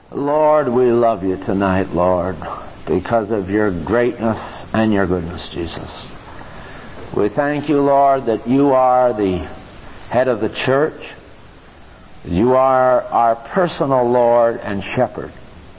Lord, we love you tonight, Lord, because of your greatness and your goodness, Jesus. We thank you, Lord, that you are the head of the church. You are our personal Lord and shepherd.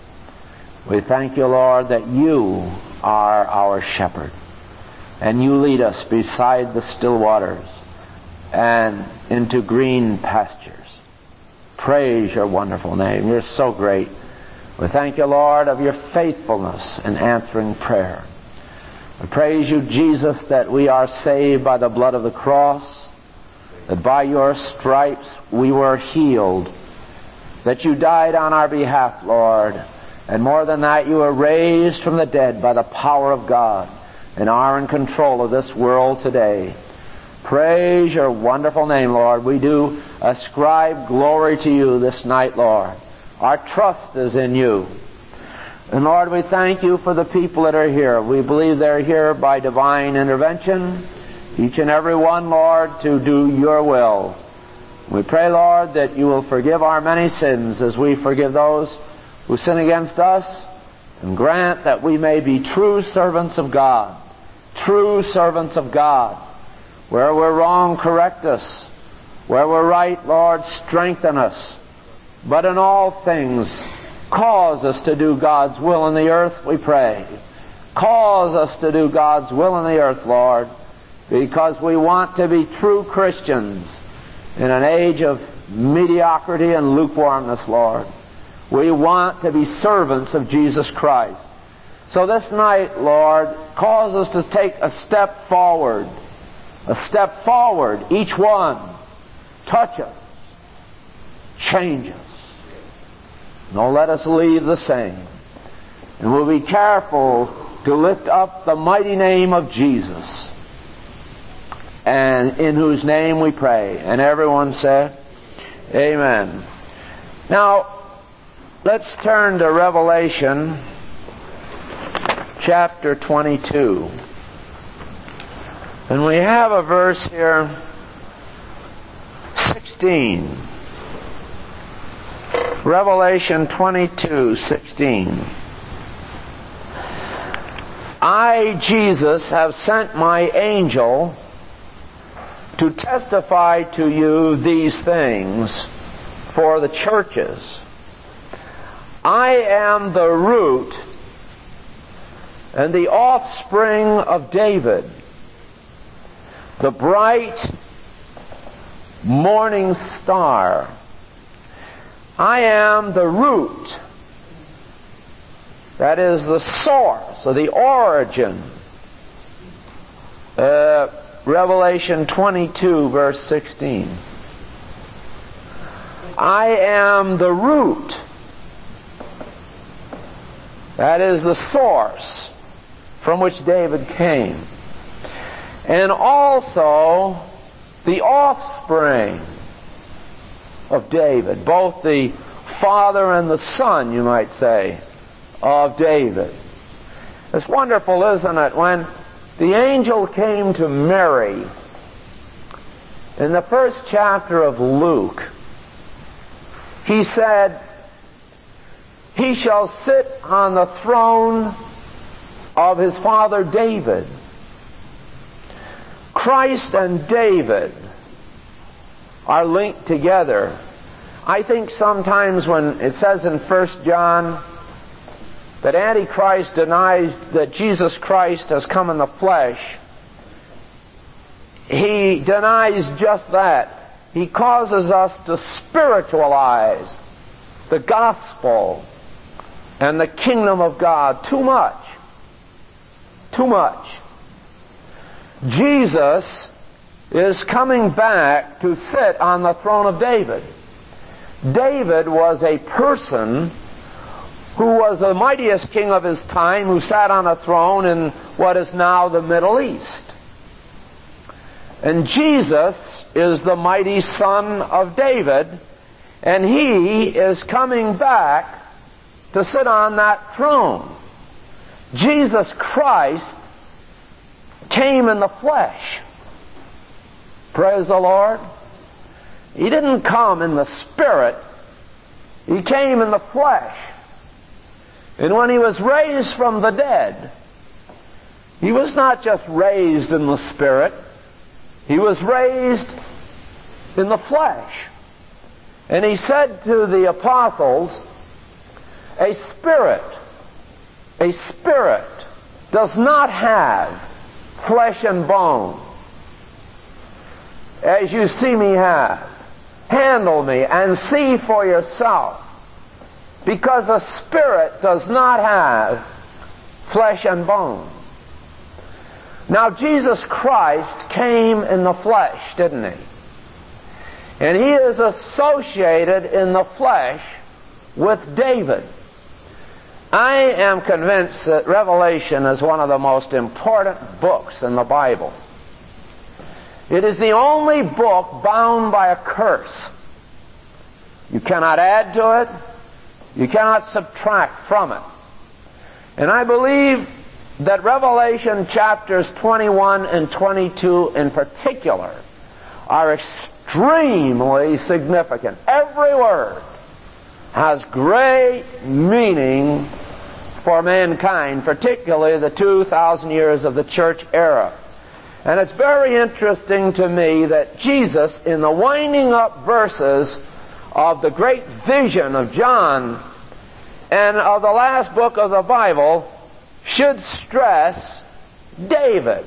We thank you, Lord, that you are our shepherd, and you lead us beside the still waters and into green pastures. Praise your wonderful name. You're so great. We thank you, Lord, of your faithfulness in answering prayer. We praise you, Jesus, that we are saved by the blood of the cross, that by your stripes we were healed, that you died on our behalf, Lord, and more than that, you were raised from the dead by the power of God and are in control of this world today. Praise your wonderful name, Lord. We do ascribe glory to you this night, Lord. Our trust is in you. And Lord, we thank you for the people that are here. We believe they're here by divine intervention, each and every one, Lord, to do your will. We pray, Lord, that you will forgive our many sins as we forgive those who sin against us, and grant that we may be true servants of God. True servants of God. Where we're wrong, correct us. Where we're right, Lord, strengthen us. But in all things, cause us to do God's will in the earth, we pray. Cause us to do God's will in the earth, Lord, because we want to be true Christians in an age of mediocrity and lukewarmness, Lord. We want to be servants of Jesus Christ. So this night, Lord, cause us to take a step forward. A step forward, each one. Touch us. Change us. Don't let us leave the same. And we'll be careful to lift up the mighty name of Jesus, and in whose name we pray. And everyone said, Amen. Now, let's turn to Revelation chapter 22. And we have a verse here, 16. Revelation 22:16. I, Jesus, have sent my angel to testify to you these things for the churches. I am the root and the offspring of David, the bright morning star. I am the root, that is the source or the origin. Revelation 22 verse 16. I am the root, that is the source from which David came, and also the offspring of David, both the father and the son, you might say, of David. It's wonderful, isn't it, when the angel came to Mary in the first chapter of Luke, he said, he shall sit on the throne of his father David. Christ and David are linked together. I think sometimes when it says in 1 John that Antichrist denies that Jesus Christ has come in the flesh, he denies just that. He causes us to spiritualize the gospel and the kingdom of God too much. Too much. Jesus is coming back to sit on the throne of David. David was a person who was the mightiest king of his time, who sat on a throne in what is now the Middle East. And Jesus is the mighty son of David, and he is coming back to sit on that throne. Jesus Christ came in the flesh. Praise the Lord. He didn't come in the spirit. He came in the flesh. And when he was raised from the dead, he was not just raised in the Spirit, he was raised in the flesh. And he said to the apostles, a spirit does not have flesh and bone, as you see me have. Handle me and see for yourself, because a spirit does not have flesh and bone. Now, Jesus Christ came in the flesh, didn't he? And he is associated in the flesh with David. I am convinced that Revelation is one of the most important books in the Bible. It is the only book bound by a curse. You cannot add to it. You cannot subtract from it. And I believe that Revelation chapters 21 and 22 in particular are extremely significant. Every word has great meaning for mankind, particularly the 2,000 years of the church era. And it's very interesting to me that Jesus, in the winding up verses of the great vision of John and of the last book of the Bible, should stress David.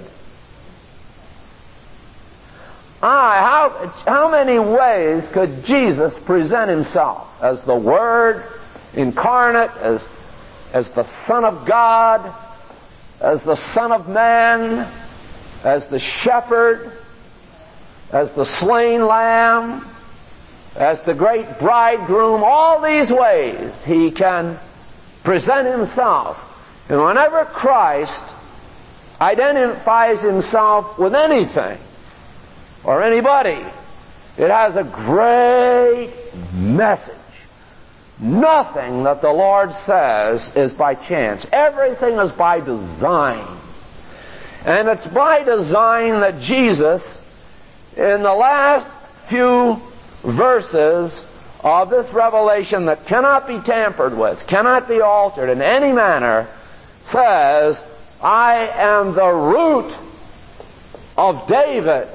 How many ways could Jesus present himself? As the Word incarnate, as the Son of God, as the Son of Man, as the Shepherd, as the slain Lamb, as the great Bridegroom. All these ways he can present himself. And whenever Christ identifies himself with anything or anybody, it has a great message. Nothing that the Lord says is by chance. Everything is by design. And it's by design that Jesus, in the last few verses of this revelation that cannot be tampered with, cannot be altered in any manner, says, I am the root of David.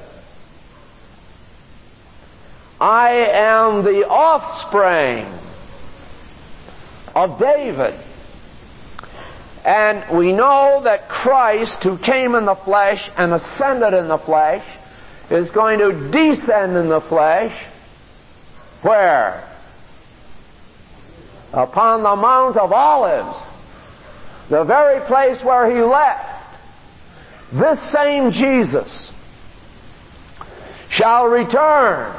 I am the offspring of David. And we know that Christ, who came in the flesh and ascended in the flesh, is going to descend in the flesh. Where? Upon the Mount of Olives, the very place where he left. This same Jesus shall return,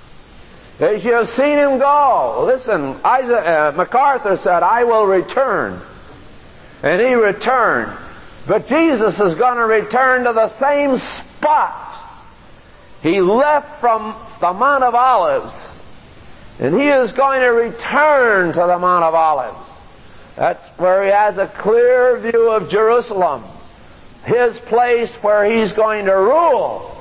as you have seen him go. Listen, MacArthur said, I will return. And he returned. But Jesus is going to return to the same spot he left from the Mount of Olives. And he is going to return to the Mount of Olives. That's where he has a clear view of Jerusalem, his place where he's going to rule.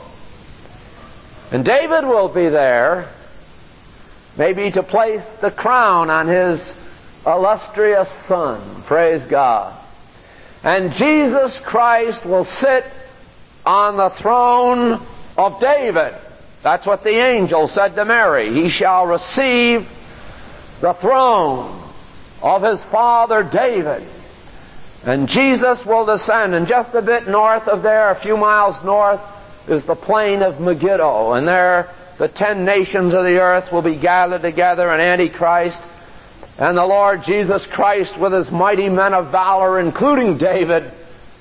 And David will be there, maybe to place the crown on his illustrious son. Praise God. And Jesus Christ will sit on the throne of David. That's what the angel said to Mary. He shall receive the throne of his father David. And Jesus will descend. And just a bit north of there, a few miles north, is the plain of Megiddo. And there the 10 nations of the earth will be gathered together in Antichrist. And the Lord Jesus Christ with his mighty men of valor, including David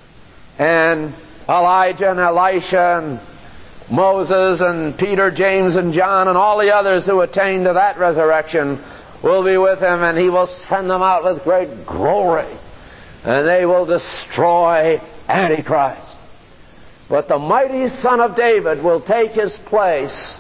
and Elijah and Elisha and Moses and Peter, James and John and all the others who attain to that resurrection, will be with him, and he will send them out with great glory, and they will destroy Antichrist. But the mighty Son of David will take his place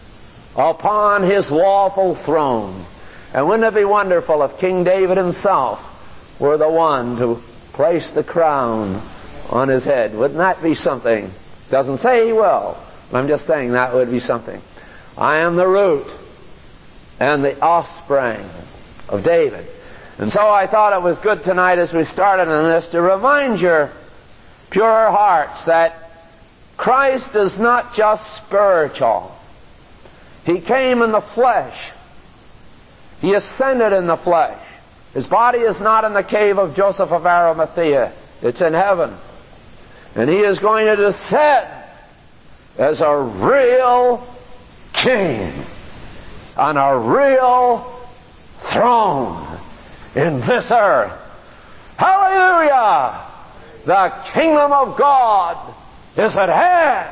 upon his lawful throne. And wouldn't it be wonderful if King David himself were the one to place the crown on his head? Wouldn't that be something? Doesn't say he will. I'm just saying that would be something. I am the root and the offspring of David. And so I thought it was good tonight as we started on this to remind your pure hearts that Christ is not just spiritual. He came in the flesh. He ascended in the flesh. His body is not in the cave of Joseph of Arimathea. It's in heaven. And He is going to descend as a real king on a real throne in this earth. Hallelujah! The kingdom of God is at hand.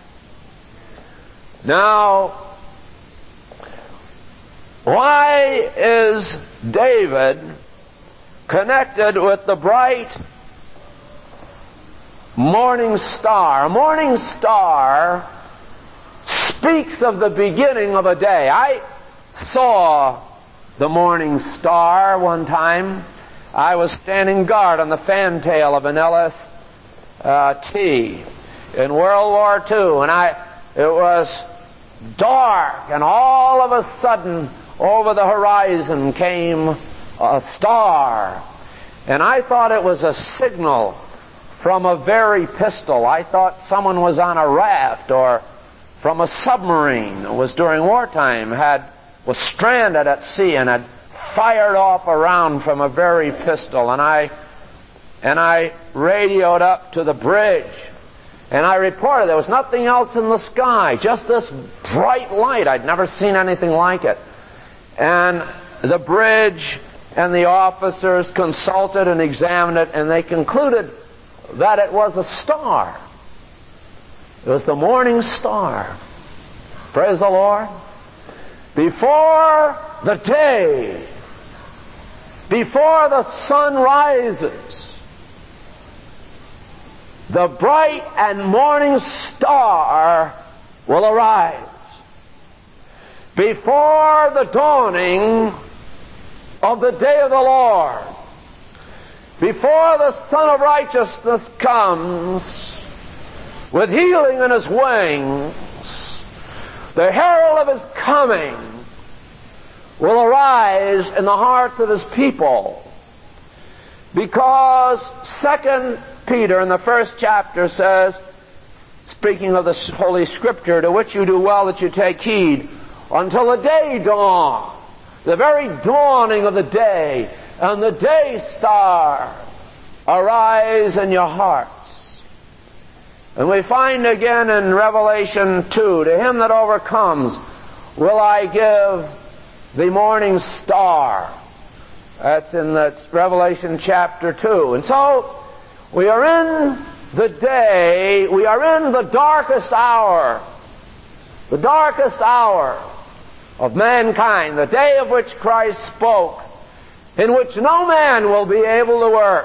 Now, why is David connected with the bright morning star? A morning star speaks of the beginning of a day. I saw the morning star one time. I was standing guard on the fantail of an LST in World War II, and it was dark, and all of a sudden over the horizon came a star, and I thought it was a signal from a very pistol. I thought someone was on a raft or from a submarine. It was during wartime, was stranded at sea and had fired off a round from a very pistol. And I radioed up to the bridge, and I reported there was nothing else in the sky, just this bright light. I'd never seen anything like it. And the bridge and the officers consulted and examined it, and they concluded that it was a star. It was the morning star. Praise the Lord. Before the day, before the sun rises, the bright and morning star will arise. Before the dawning of the day of the Lord, before the Son of Righteousness comes with healing in His wings, the herald of His coming will arise in the hearts of His people. Because 2 Peter in the first chapter says, speaking of the Holy Scripture, to which you do well that you take heed, until the day dawn, the very dawning of the day, and the day star arise in your hearts. And we find again in Revelation 2, to him that overcomes will I give the morning star. That's in Revelation chapter 2. And so, we are in the day, we are in the darkest hour of mankind, the day of which Christ spoke, in which no man will be able to work.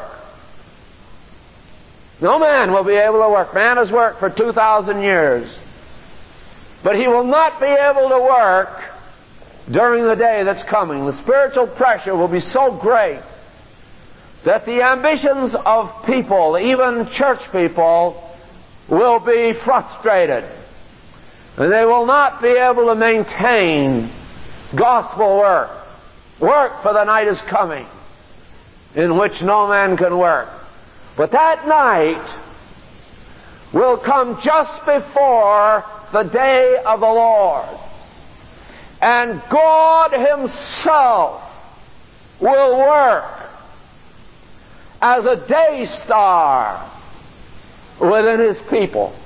No man will be able to work. Man has worked for 2,000 years. But he will not be able to work during the day that's coming. The spiritual pressure will be so great that the ambitions of people, even church people, will be frustrated. And they will not be able to maintain gospel work. Work, for the night is coming, in which no man can work. But that night will come just before the day of the Lord. And God Himself will work as a day star within His people.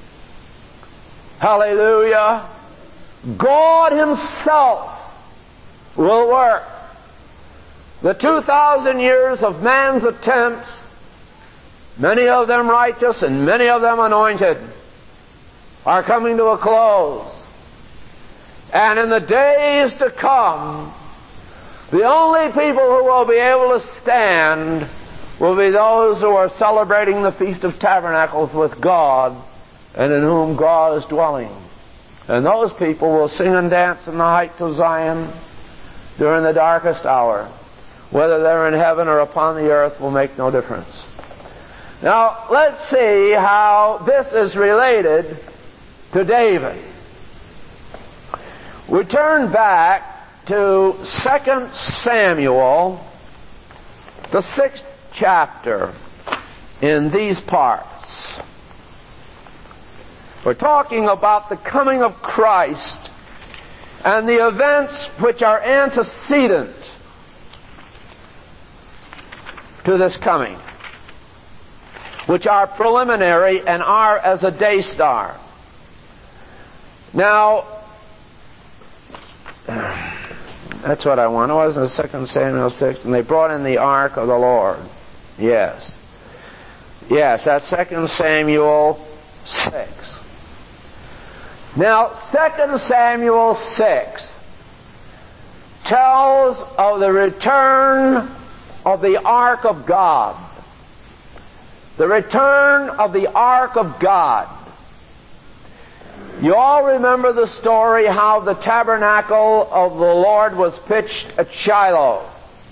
Hallelujah. God Himself will work. The 2,000 years of man's attempts, many of them righteous and many of them anointed, are coming to a close. And in the days to come, the only people who will be able to stand will be those who are celebrating the Feast of Tabernacles with God, and in whom God is dwelling. And those people will sing and dance in the heights of Zion during the darkest hour. Whether they're in heaven or upon the earth will make no difference. Now, let's see how this is related to David. We turn back to 2 Samuel The 6th chapter in these parts. We're talking about the coming of Christ and the events which are antecedent to this coming, which are preliminary and are as a day star. Now, that's what I wanted, wasn't it? 2 Samuel 6. And they brought in the ark of the Lord. Yes. Yes, that's 2 Samuel 6. Now, 2 Samuel 6 tells of the return of the ark of God. The return of the ark of God. You all remember the story how the tabernacle of the Lord was pitched at Shiloh.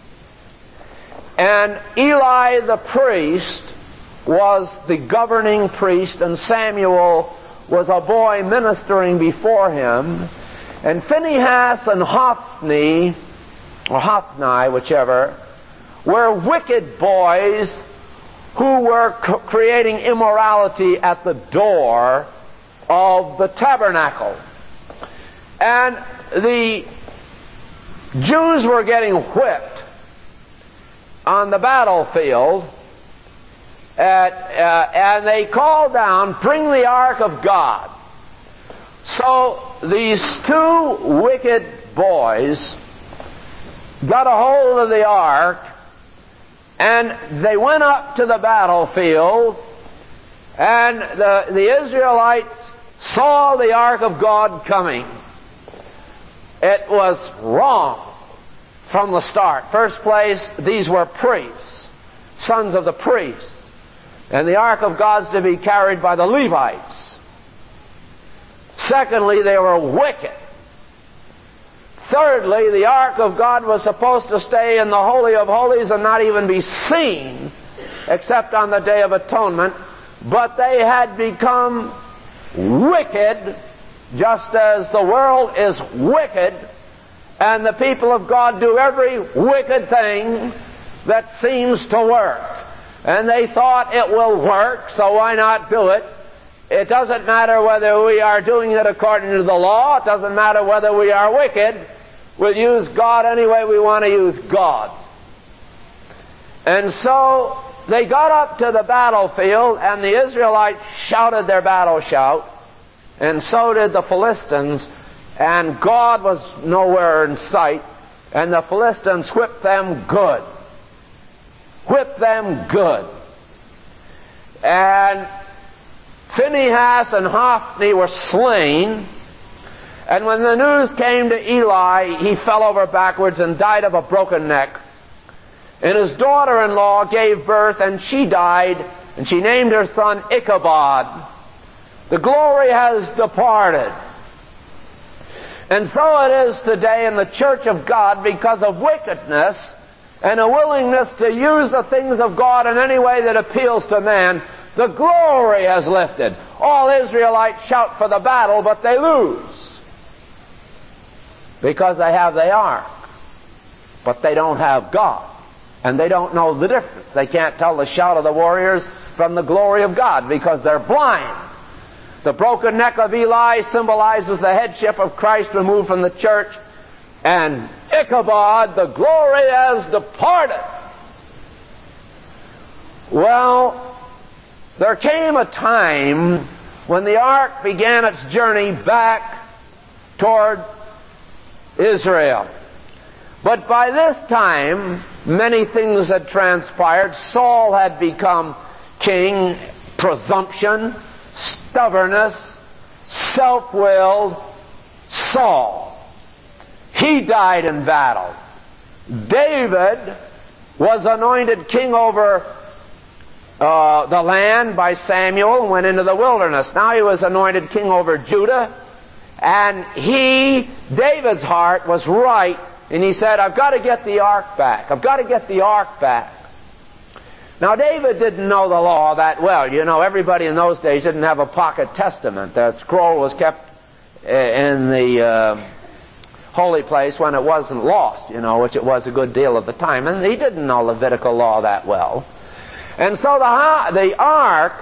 And Eli the priest was the governing priest, and Samuel was a boy ministering before him. And Phinehas and Hophni, or Hophni, whichever, were wicked boys who were creating immorality at the door of the tabernacle. And the Jews were getting whipped on the battlefield, and they called down, "Bring the ark of God." So these two wicked boys got a hold of the ark, and they went up to the battlefield, and the Israelites saw the ark of God coming. It was wrong from the start. First place, these were priests, sons of the priests. And the ark of God's to be carried by the Levites. Secondly, they were wicked. Thirdly, the ark of God was supposed to stay in the Holy of Holies and not even be seen except on the Day of Atonement. But they had become wicked, just as the world is wicked, and the people of God do every wicked thing that seems to work. And they thought it will work, so why not do it? It doesn't matter whether we are doing it according to the law. It doesn't matter whether we are wicked. We'll use God any way we want to use God. And so they got up to the battlefield, and the Israelites shouted their battle shout, and so did the Philistines, and God was nowhere in sight, and the Philistines whipped them good. Whipped them good. And Phinehas and Hophni were slain, and when the news came to Eli, he fell over backwards and died of a broken neck. And his daughter-in-law gave birth, and she died, and she named her son Ichabod. The glory has departed. And so it is today in the church of God, because of wickedness and a willingness to use the things of God in any way that appeals to man. The glory has lifted. All Israelites shout for the battle, but they lose. Because they have the ark. But they don't have God. And they don't know the difference. They can't tell the shout of the warriors from the glory of God because they're blind. The broken neck of Eli symbolizes the headship of Christ removed from the church. And Ichabod, the glory has departed. Well, there came a time when the ark began its journey back toward Israel. But by this time, many things had transpired. Saul had become king, presumption, stubbornness, self-willed Saul. He died in battle. David was anointed king over the land by Samuel and went into the wilderness. Now he was anointed king over Judah. And David's heart was right. And he said, I've got to get the ark back. I've got to get the ark back. Now, David didn't know the law that well. You know, everybody in those days didn't have a pocket testament. The scroll was kept in the holy place when it wasn't lost, which it was a good deal of the time. And he didn't know Levitical law that well. And so the ark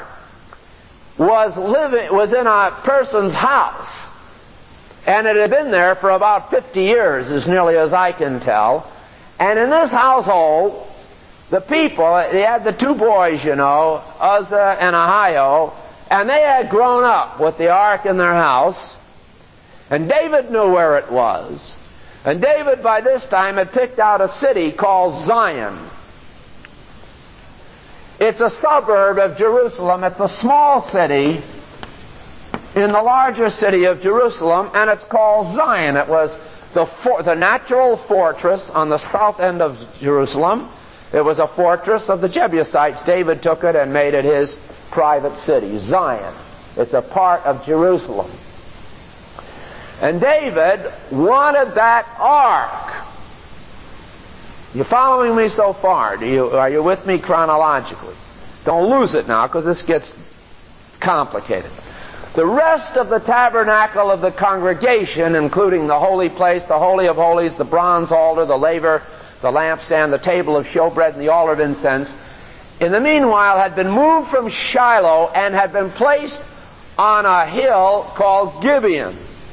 was in a person's house. And it had been there for about 50 years, as nearly as I can tell. And in this household, the people, they had the two boys, Uzzah and Ahio, and they had grown up with the ark in their house. And David knew where it was. And David, by this time, had picked out a city called Zion. It's a suburb of Jerusalem. It's a small city in the larger city of Jerusalem, and it's called Zion. It was the natural fortress on the south end of Jerusalem. It was a fortress of the Jebusites. David took it and made it his private city, Zion. It's a part of Jerusalem. And David wanted that ark. You following me so far? Are you with me chronologically? Don't lose it now, because this gets complicated. The rest of the tabernacle of the congregation, including the holy place, the Holy of Holies, the bronze altar, the laver, the lampstand, the table of showbread, and the altar of incense, in the meanwhile had been moved from Shiloh and had been placed on a hill called Gibeon.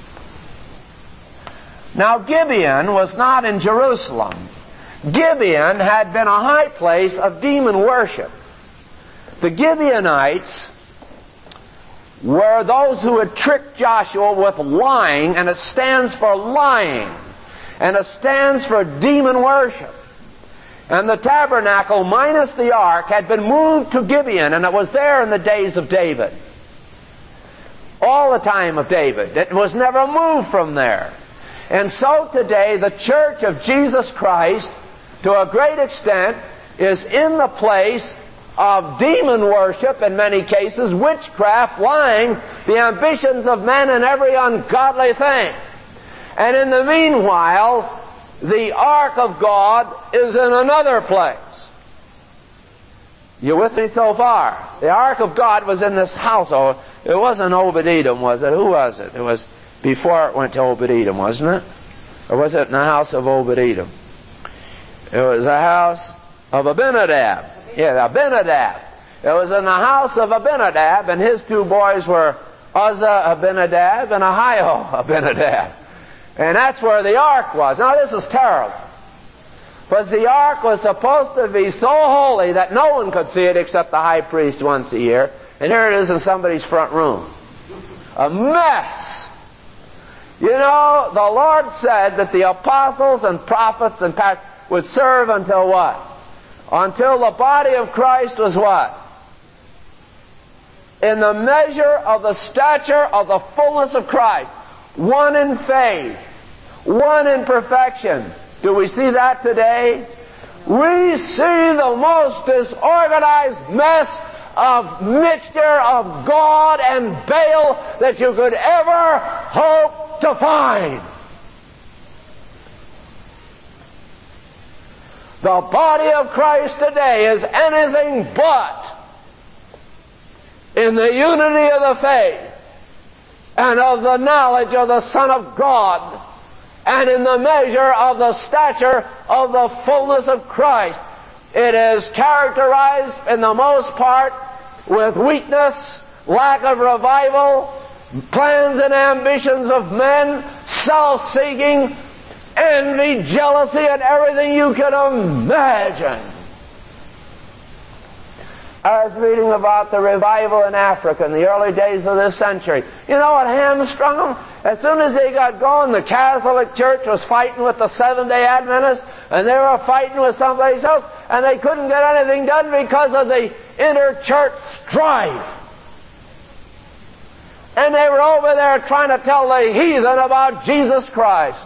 Now, Gibeon was not in Jerusalem. Gibeon had been a high place of demon worship. The Gibeonites were those who had tricked Joshua with lying, and it stands for lying, and it stands for demon worship. And the tabernacle, minus the ark, had been moved to Gibeon, and it was there in the days of David. All the time of David. It was never moved from there. And so today, the Church of Jesus Christ, to a great extent, is in the place of demon worship, in many cases, witchcraft, lying, the ambitions of men, and every ungodly thing. And in the meanwhile, the ark of God is in another place. You with me so far? The ark of God was in this household. It wasn't Obed-Edom, was it? Who was it? It was before it went to Obed-Edom, wasn't it? Or was it in the house of Obed-Edom? It was the house of Abinadab. Yeah, Abinadab. It was in the house of Abinadab, and his two boys were Uzzah Abinadab and Ahio Abinadab. And that's where the ark was. Now, this is terrible. But the ark was supposed to be so holy that no one could see it except the high priest once a year. And here it is in somebody's front room. A mess. You know, the Lord said that the apostles and prophets and pastors would serve until what? Until the body of Christ was what? In the measure of the stature of the fullness of Christ. One in faith. One in perfection. Do we see that today? We see the most disorganized mess of mixture of God and Baal that you could ever hope to find. The body of Christ today is anything but in the unity of the faith and of the knowledge of the Son of God and in the measure of the stature of the fullness of Christ. It is characterized in the most part with weakness, lack of revival, plans and ambitions of men, self-seeking, envy, jealousy, and everything you can imagine. I was reading about the revival in Africa in the early days of this century. You know what hamstrung them? As soon as they got going, the Catholic Church was fighting with the Seventh-day Adventists, and they were fighting with somebody else, and they couldn't get anything done because of the inter-church strife. And they were over there trying to tell the heathen about Jesus Christ.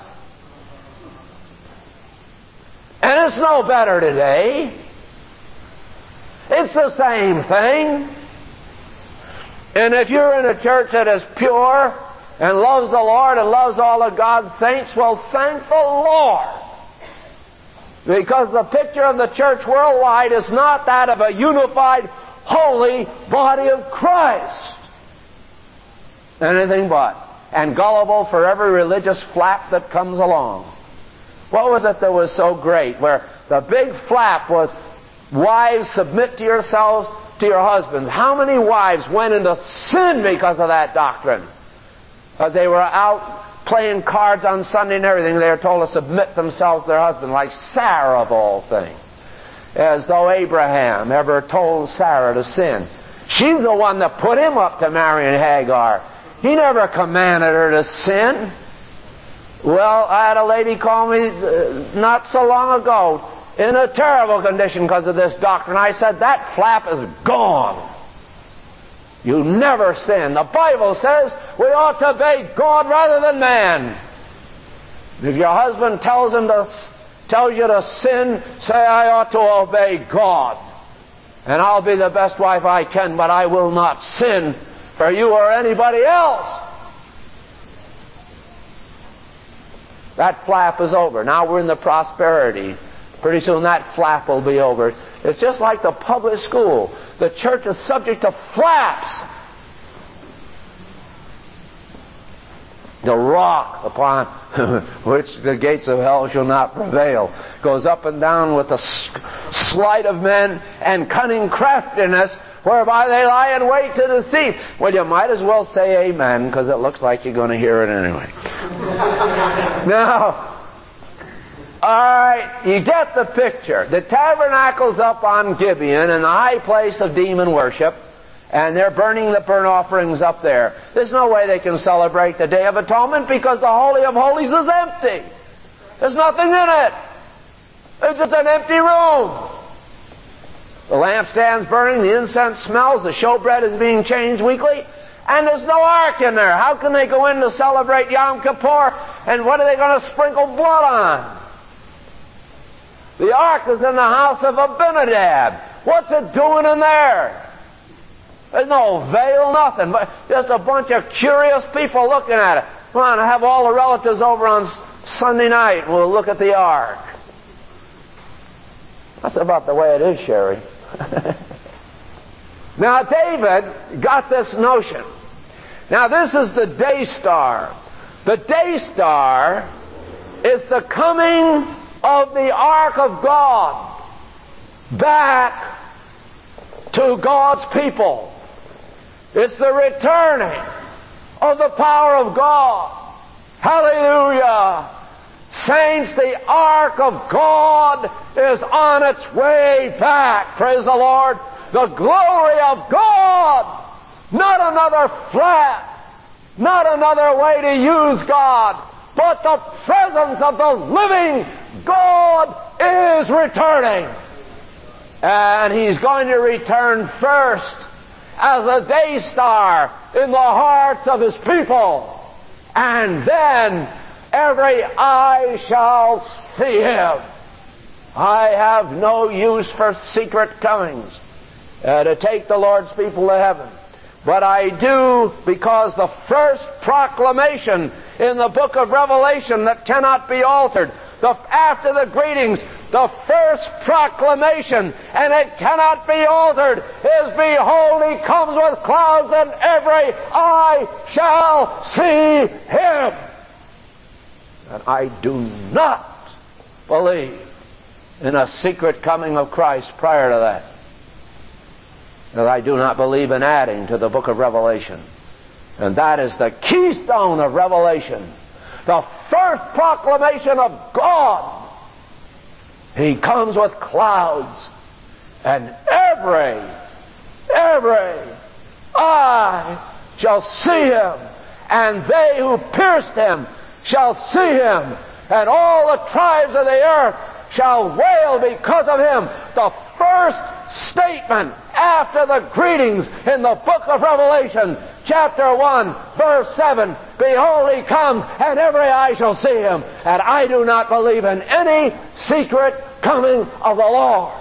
And it's no better today. It's the same thing. And if you're in a church that is pure and loves the Lord and loves all of God's saints, well, thank the Lord. Because the picture of the church worldwide is not that of a unified, holy body of Christ. Anything but. and gullible for every religious flap that comes along. What was it that was so great? Where the big flap was, wives, submit to yourselves to your husbands. How many wives went into sin because of that doctrine? Because they were out playing cards on Sunday and everything, they were told to submit themselves to their husband, like Sarah of all things. As though Abraham ever told Sarah to sin. She's the one that put him up to marrying Hagar. He never commanded her to sin. Well, I had a lady call me not so long ago in a terrible condition because of this doctrine. I said, that flap is gone. You never sin. The Bible says we ought to obey God rather than man. If your husband tells you to sin, say, I ought to obey God. And I'll be the best wife I can, but I will not sin for you or anybody else. That flap is over. Now we're in the prosperity. Pretty soon that flap will be over. It's just like the public school. The church is subject to flaps. The rock upon which the gates of hell shall not prevail goes up and down with the sleight of men and cunning craftiness whereby they lie in wait to deceive. Well, you might as well say amen, because it looks like you're going to hear it anyway. Now, alright, you get the picture. The tabernacle's up on Gibeon in the high place of demon worship, and they're burning the burnt offerings up there. There's no way they can celebrate the Day of Atonement because the Holy of Holies is empty. There's nothing in it. It's just an empty room. The lampstand's burning, the incense smells, the showbread is being changed weekly, and there's no ark in there. How can they go in to celebrate Yom Kippur, and what are they going to sprinkle blood on? The ark is in the house of Abinadab. What's it doing in there? There's no veil, nothing, but just a bunch of curious people looking at it. Come on, have all the relatives over on Sunday night. We'll look at the ark. That's about the way it is, Sherry. Now, David got this notion. Now, this is the day star. The day star is the coming of the ark of God back to God's people. It's the returning of the power of God. Hallelujah! Saints, the ark of God is on its way back. Praise the Lord. The glory of God. Not another flap. Not another way to use God. But the presence of the living God is returning. And He's going to return first as a day star in the hearts of His people. And then every eye shall see Him. I have no use for secret comings to take the Lord's people to heaven. But I do because the first proclamation in the book of Revelation that cannot be altered, after the greetings, the first proclamation, and it cannot be altered, is, behold, He comes with clouds, and every eye shall see Him. And I do not believe in a secret coming of Christ prior to that. That I do not believe in adding to the book of Revelation. And that is the keystone of Revelation. The first proclamation of God. He comes with clouds, and every eye shall see Him, and they who pierced Him shall see Him, and all the tribes of the earth shall wail because of Him. The first statement after the greetings in the book of Revelation, chapter 1, verse 7, behold, He comes, and every eye shall see Him. And I do not believe in any secret coming of the Lord,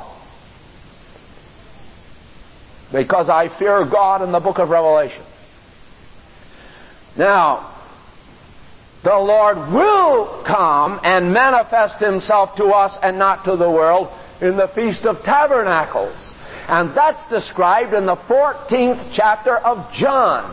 because I fear God in the book of Revelation. Now, the Lord will come and manifest Himself to us and not to the world in the Feast of Tabernacles. And that's described in the 14th chapter of John.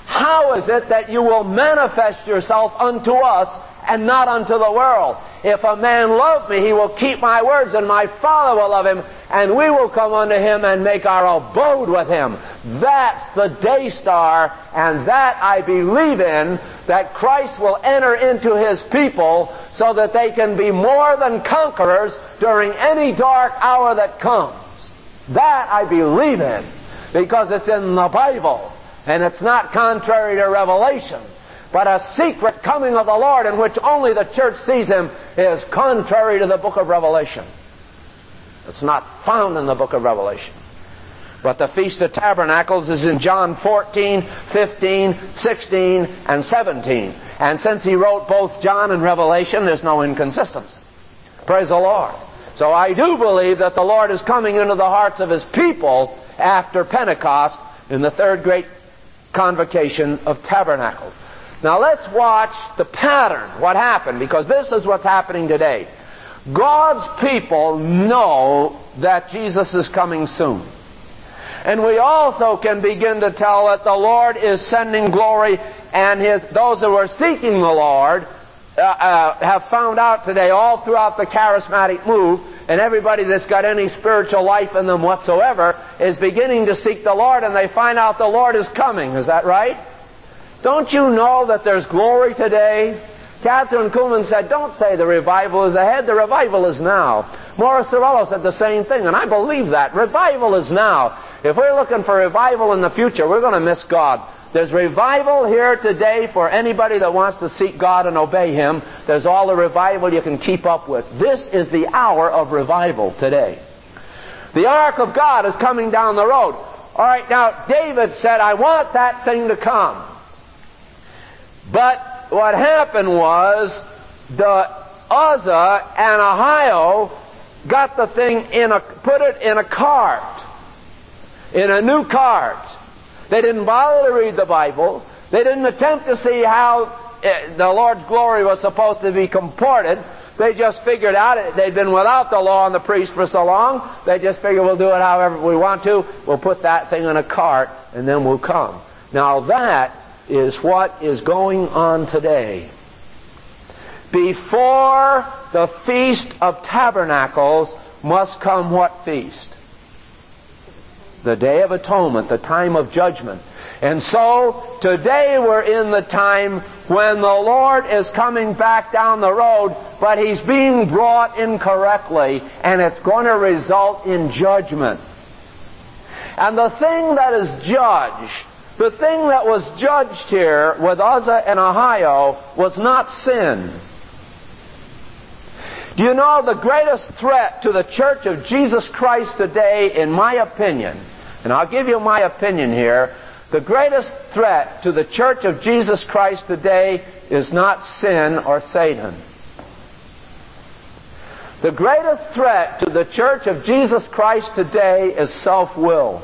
How is it that you will manifest yourself unto us and not unto the world? If a man love me, he will keep my words, and my Father will love him, and we will come unto him and make our abode with him. That's the day star, and that I believe in, that Christ will enter into his people so that they can be more than conquerors during any dark hour that comes. That I believe in, because it's in the Bible, and it's not contrary to Revelation. But a secret coming of the Lord in which only the church sees him is contrary to the book of Revelation. It's not found in the book of Revelation. But the Feast of Tabernacles is in John 14, 15, 16, and 17. And since he wrote both John and Revelation, there's no inconsistency. Praise the Lord. So I do believe that the Lord is coming into the hearts of his people after Pentecost in the third great convocation of tabernacles. Now let's watch the pattern, what happened, because this is what's happening today. God's people know that Jesus is coming soon. And we also can begin to tell that the Lord is sending glory, and those who are seeking the Lord have found out today all throughout the charismatic move, and everybody that's got any spiritual life in them whatsoever is beginning to seek the Lord, and they find out the Lord is coming. Is that right? Don't you know that there's glory today? Catherine Kuhlman said, don't say the revival is ahead, the revival is now. Morris Cerullo said the same thing, and I believe that. Revival is now. If we're looking for revival in the future, we're going to miss God. There's revival here today for anybody that wants to seek God and obey him. There's all the revival you can keep up with. This is the hour of revival today. The ark of God is coming down the road. All right, now David said, I want that thing to come. But what happened was the Uzzah and Ahio got the thing put it in a cart, in a new cart. They didn't bother to read the Bible. They didn't attempt to see how the Lord's glory was supposed to be comported. They just figured out they'd been without the law and the priest for so long. They just figured we'll do it however we want to. We'll put that thing in a cart and then we'll come. Now that is what is going on today. Before the Feast of Tabernacles must come what feast? The Day of Atonement, the time of judgment. And so, today we're in the time when the Lord is coming back down the road, but he's being brought incorrectly, and it's going to result in judgment. And the thing that is judged, the thing that was judged here with Uzzah and Ahio was not sin. Do you know the greatest threat to the Church of Jesus Christ today, in my opinion, and I'll give you my opinion here, the greatest threat to the Church of Jesus Christ today is not sin or Satan. The greatest threat to the Church of Jesus Christ today is self-will.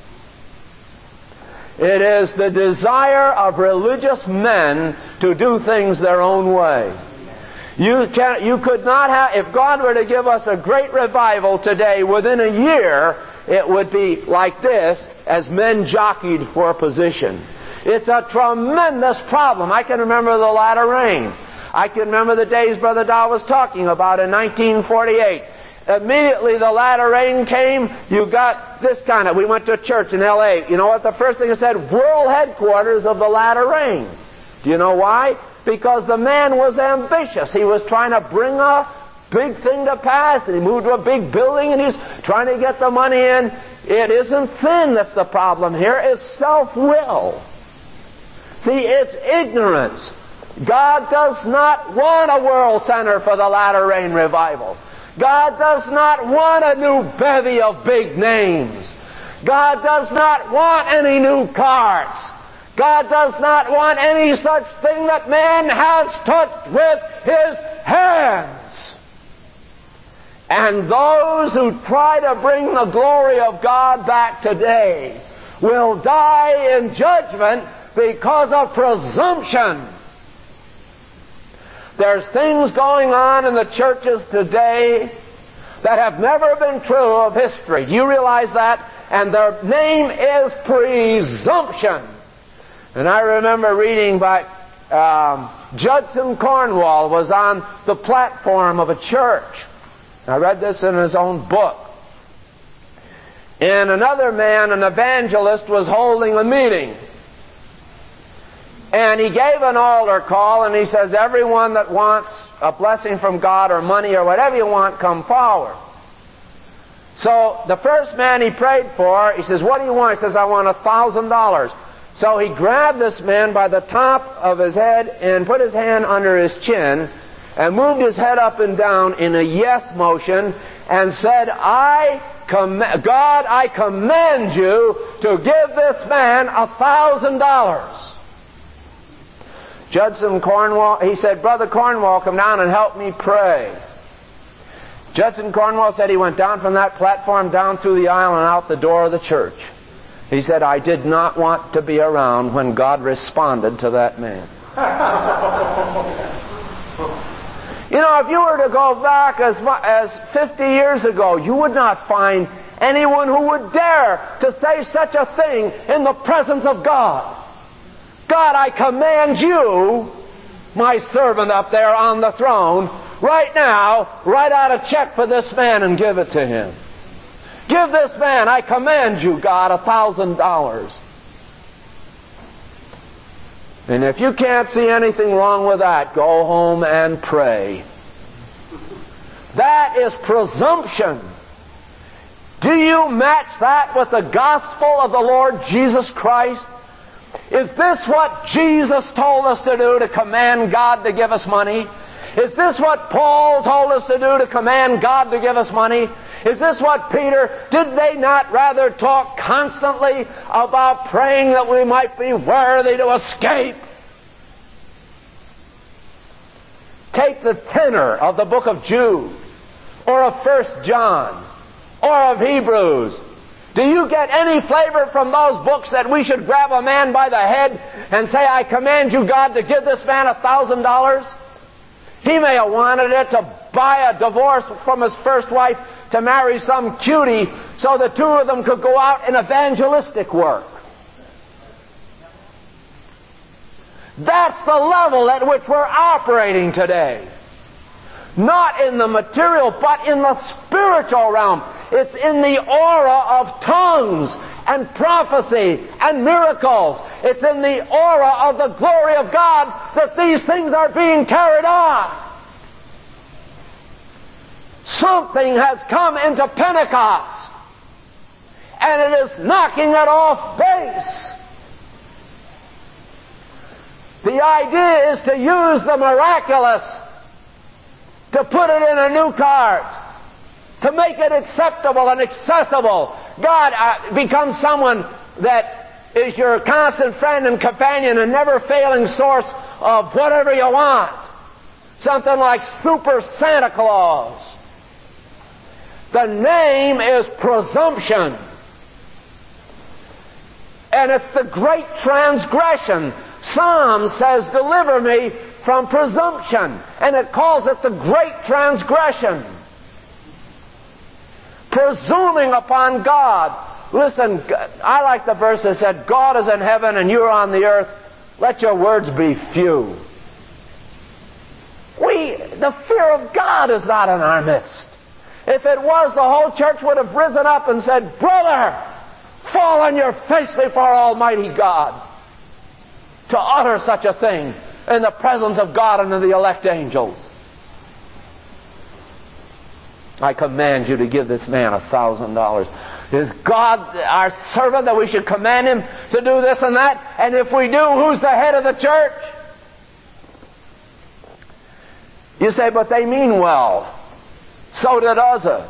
It is the desire of religious men to do things their own way. You could not have, if God were to give us a great revival today, within a year, it would be like this, as men jockeyed for a position. It's a tremendous problem. I can remember the latter rain. I can remember the days Brother Dow was talking about in 1948. Immediately the latter rain came, you got this kind of, we went to a church in L.A. You know what the first thing it said? World headquarters of the latter rain. Do you know why? Because the man was ambitious. He was trying to bring a big thing to pass, and he moved to a big building, and he's trying to get the money in. It isn't sin that's the problem here. It's self-will. See, it's ignorance. God does not want a world center for the latter rain revival. God does not want a new bevy of big names. God does not want any new carts. God does not want any such thing that man has touched with his hands. And those who try to bring the glory of God back today will die in judgment because of presumption. There's things going on in the churches today that have never been true of history. Do you realize that? And their name is presumption. And I remember reading by Judson Cornwall was on the platform of a church. I read this in his own book. And another man, an evangelist, was holding a meeting. And he gave an altar call, and he says, everyone that wants a blessing from God or money or whatever you want, come forward. So the first man he prayed for, he says, what do you want? He says, I want $1,000. So he grabbed this man by the top of his head and put his hand under his chin and moved his head up and down in a yes motion and said, God, I command you to give this man $1,000. Judson Cornwall, he said, Brother Cornwall, come down and help me pray. Judson Cornwall said he went down from that platform, down through the aisle and out the door of the church. He said, I did not want to be around when God responded to that man. You know, if you were to go back as 50 years ago, you would not find anyone who would dare to say such a thing in the presence of God. God, I command you, my servant up there on the throne, right now, write out a check for this man and give it to him. Give this man, I command you, God, $1,000. And if you can't see anything wrong with that, go home and pray. That is presumption. Do you match that with the gospel of the Lord Jesus Christ? Is this what Jesus told us to do, to command God to give us money? Is this what Paul told us to do, to command God to give us money? Is this what Peter, did they not rather talk constantly about praying that we might be worthy to escape? Take the tenor of the book of Jude, or of 1 John, or of Hebrews. Do you get any flavor from those books that we should grab a man by the head and say, I command you, God, to give this man $1,000? He may have wanted it to buy a divorce from his first wife to marry some cutie so the two of them could go out in evangelistic work. That's the level at which we're operating today. Not in the material, but in the spiritual realm. It's in the aura of tongues and prophecy and miracles. It's in the aura of the glory of God that these things are being carried on. Something has come into Pentecost, and it is knocking it off base. The idea is to use the miraculous to put it in a new cart, to make it acceptable and accessible. God becomes someone that is your constant friend and companion and never failing source of whatever you want. Something like Super Santa Claus. The name is presumption. And it's the great transgression. Psalm says, deliver me from presumption. And it calls it the great transgression. Presuming upon God. Listen, I like the verse that said, God is in heaven and you're on the earth. Let your words be few. The fear of God is not in our midst. If it was, the whole church would have risen up and said, brother, fall on your face before Almighty God. To utter such a thing in the presence of God and of the elect angels. I command you to give this man $1,000. Is God our servant that we should command him to do this and that? And if we do, who's the head of the church? You say, but they mean well. So did Uzzah.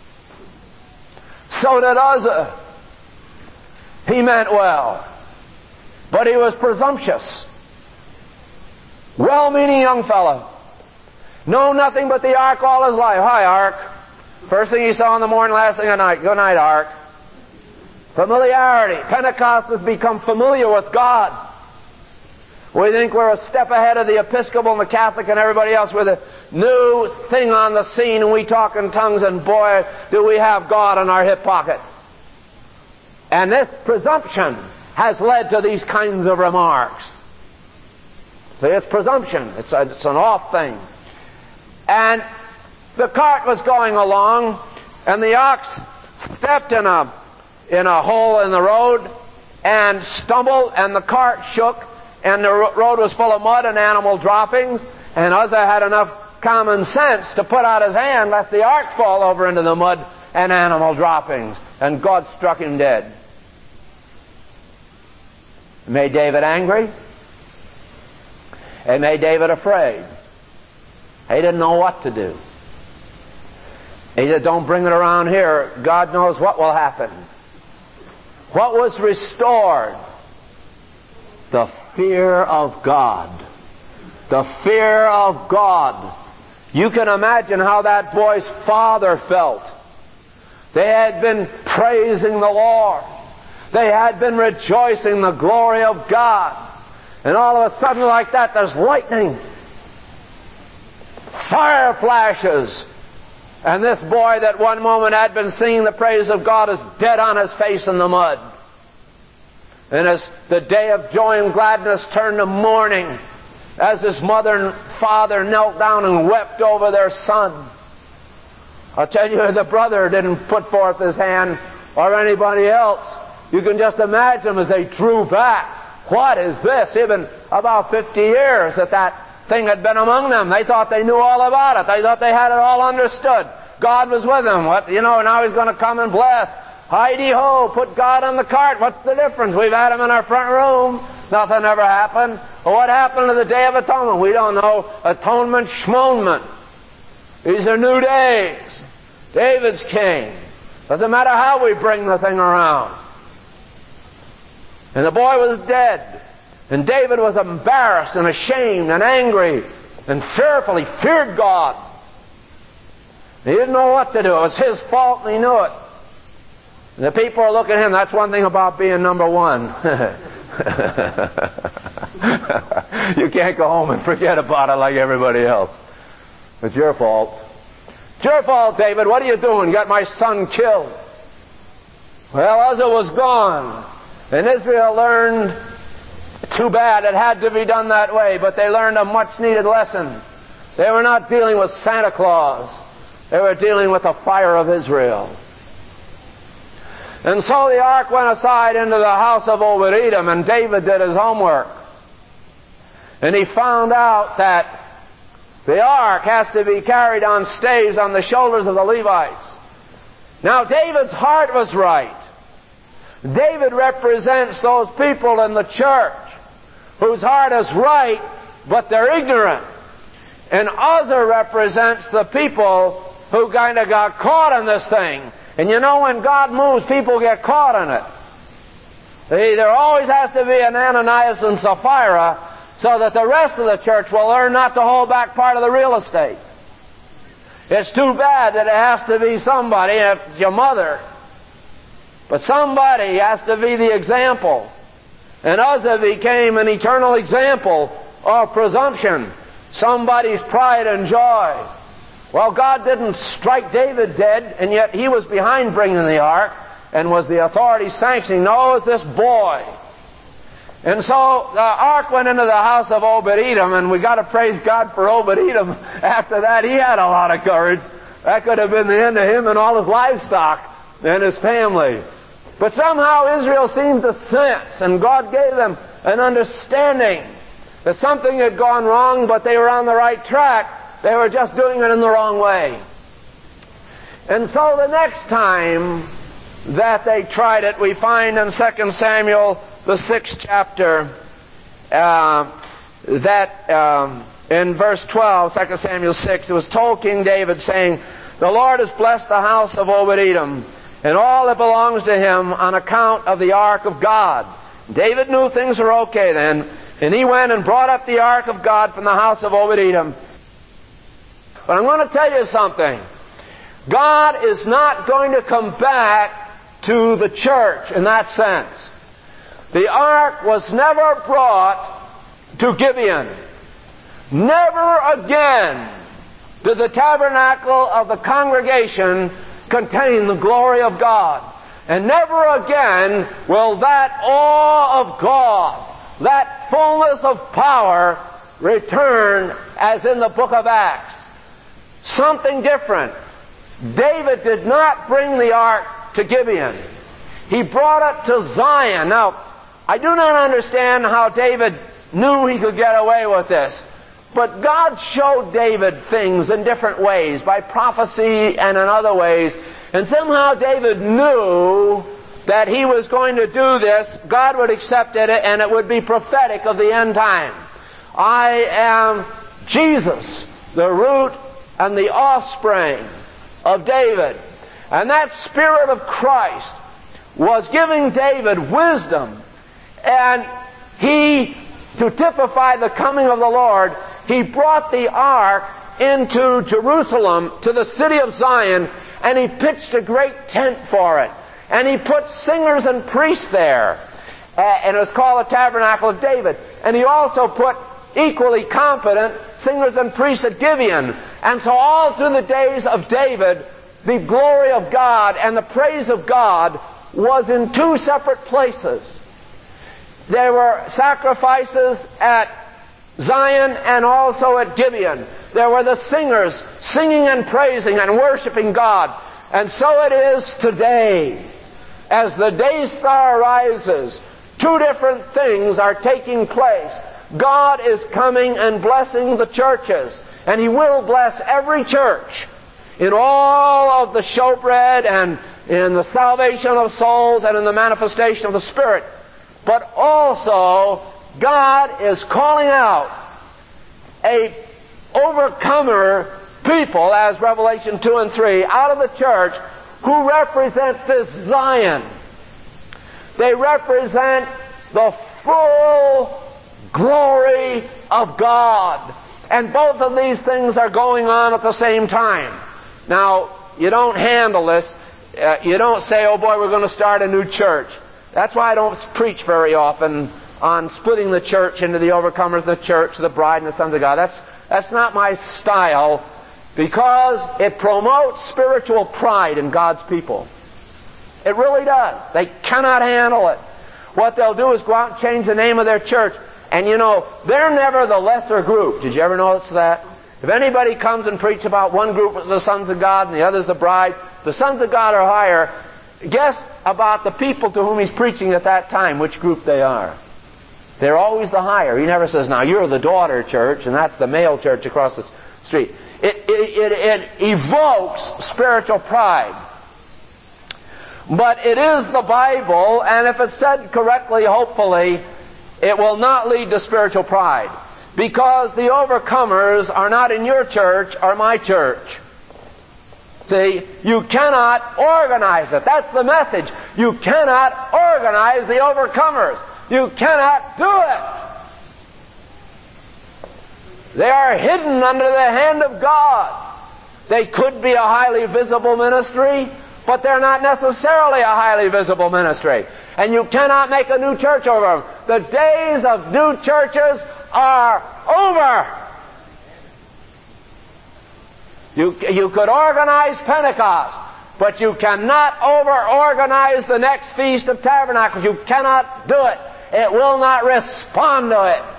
So did Uzzah. He meant well. But he was presumptuous. Well-meaning young fellow. Know nothing but the ark all his life. Hi, ark. First thing he saw in the morning, last thing at night. Good night, ark. Familiarity. Pentecost has become familiar with God. We think we're a step ahead of the Episcopal and the Catholic and everybody else with a new thing on the scene, and we talk in tongues, and boy, do we have God in our hip pocket. And this presumption has led to these kinds of remarks. See, it's presumption. It's an off thing. And the cart was going along, and the ox stepped in a hole in the road and stumbled, and the cart shook, and the road was full of mud and animal droppings, and Uzzah had enough common sense to put out his hand, lest the ark fall over into the mud and animal droppings, and God struck him dead. It made David angry. It made David afraid. He didn't know what to do. He said, don't bring it around here. God knows what will happen. What was restored? The fear of God. The fear of God. You can imagine how that boy's father felt. They had been praising the Lord. They had been rejoicing in the glory of God. And all of a sudden, like that, there's lightning. Fire flashes. And this boy that one moment had been singing the praise of God is dead on his face in the mud. And as the day of joy and gladness turned to mourning, as his mother and father knelt down and wept over their son, I'll tell you, the brother didn't put forth his hand, or anybody else. You can just imagine them as they drew back. What is this? Even about 50 years that thing had been among them. They thought they knew all about it. They thought they had it all understood. God was with them. Now He's going to come and bless. Heidi-ho, put God on the cart. What's the difference? We've had Him in our front room. Nothing ever happened. Well, what happened to the Day of Atonement? We don't know. Atonement, schmonement. These are new days. David's king. Doesn't matter how we bring the thing around. And the boy was dead. And David was embarrassed and ashamed and angry and fearful. He feared God. He didn't know what to do. It was his fault and he knew it. And the people are looking at him. That's one thing about being number one. You can't go home and forget about it like everybody else. It's your fault. It's your fault, David. What are you doing? You got my son killed. Well, Uzzah was gone. And Israel learned, too bad, it had to be done that way, but they learned a much-needed lesson. They were not dealing with Santa Claus. They were dealing with the fire of Israel. And so the ark went aside into the house of Obed-Edom, and David did his homework. And he found out that the ark has to be carried on staves on the shoulders of the Levites. Now, David's heart was right. David represents those people in the church whose heart is right, but they're ignorant. And Uzzah represents the people who kind of got caught in this thing. And you know, when God moves, people get caught in it. There always has to be an Ananias and Sapphira so that the rest of the church will learn not to hold back part of the real estate. It's too bad that it has to be somebody, it's your mother. But somebody has to be the example. And Uzzah became an eternal example of presumption. Somebody's pride and joy. Well, God didn't strike David dead, and yet he was behind bringing the ark and was the authority sanctioning. No, it was this boy. And so the ark went into the house of Obed-Edom, and we got to praise God for Obed-Edom. After that, he had a lot of courage. That could have been the end of him and all his livestock and his family. But somehow Israel seemed to sense, and God gave them an understanding that something had gone wrong, but they were on the right track. They were just doing it in the wrong way. And so the next time that they tried it, we find in 2 Samuel, the 6th chapter, in verse 12, 2 Samuel 6, it was told King David, saying, "The Lord has blessed the house of Obed-Edom, and all that belongs to him on account of the ark of God." David knew things were okay then, and he went and brought up the ark of God from the house of Obed-Edom. But I'm going to tell you something. God is not going to come back to the church in that sense. The ark was never brought to Gibeon. Never again did the tabernacle of the congregation contain the glory of God. And never again will that awe of God, that fullness of power, return as in the book of Acts. Something different. David did not bring the ark to Gibeon. He brought it to Zion. Now, I do not understand how David knew he could get away with this. But God showed David things in different ways, by prophecy and in other ways. And somehow David knew that he was going to do this. God would accept it, and it would be prophetic of the end time. I am Jesus, the root and the offspring of David. And that Spirit of Christ was giving David wisdom. And he, to typify the coming of the Lord, he brought the ark into Jerusalem, to the city of Zion, and he pitched a great tent for it. And he put singers and priests there. And it was called the Tabernacle of David. And he also put equally competent singers and priests at Gibeon. And so all through the days of David, the glory of God and the praise of God was in two separate places. There were sacrifices at Zion and also at Gibeon. There were the singers singing and praising and worshiping God. And so it is today. As the day star rises, two different things are taking place. God is coming and blessing the churches. And He will bless every church in all of the showbread and in the salvation of souls and in the manifestation of the Spirit. But also, God is calling out a overcomer people, as Revelation 2 and 3, out of the church, who represent this Zion. They represent the full glory of God. And both of these things are going on at the same time. Now, you don't handle this. You don't say, oh boy, we're going to start a new church. That's why I don't preach very often on splitting the church into the overcomers, the church, the bride, and the sons of God. That's not my style, because it promotes spiritual pride in God's people. It really does. They cannot handle it. What they'll do is go out and change the name of their church. And you know, they're never the lesser group. Did you ever notice that? If anybody comes and preaches about one group as the sons of God and the other's the bride, the sons of God are higher. Guess about the people to whom he's preaching at that time, which group they are. They're always the higher. He never says, now you're the daughter church, and that's the male church across the street. It evokes spiritual pride. But it is the Bible, and if it's said correctly, hopefully, it will not lead to spiritual pride. Because the overcomers are not in your church or my church. See, you cannot organize it. That's the message. You cannot organize the overcomers. You cannot do it. They are hidden under the hand of God. They could be a highly visible ministry, but they're not necessarily a highly visible ministry. And you cannot make a new church over them. The days of new churches are over. You could organize Pentecost, but you cannot over-organize the next Feast of Tabernacles. You cannot do it. It will not respond to it.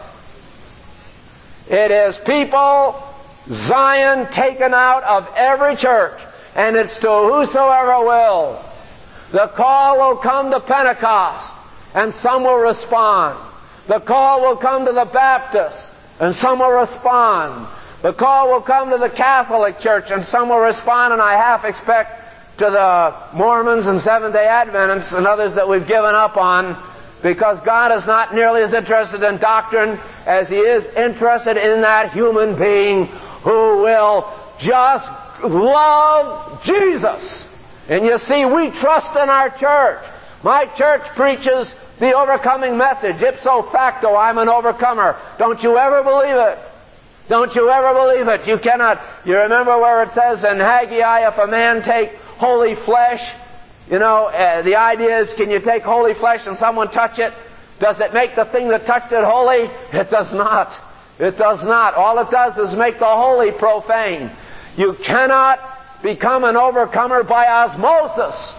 It is people, Zion, taken out of every church, and it's to whosoever will. The call will come to Pentecost, and some will respond. The call will come to the Baptists, and some will respond. The call will come to the Catholic Church, and some will respond, and I half expect to the Mormons and Seventh-day Adventists and others that we've given up on, because God is not nearly as interested in doctrine as He is interested in that human being who will just love Jesus. And you see, we trust in our church. My church preaches the overcoming message. Ipso facto, I'm an overcomer. Don't you ever believe it. Don't you ever believe it. You cannot. You remember where it says in Haggai, if a man take holy flesh, you know, the idea is, can you take holy flesh and someone touch it? Does it make the thing that touched it holy? It does not. It does not. All it does is make the holy profane. You cannot become an overcomer by osmosis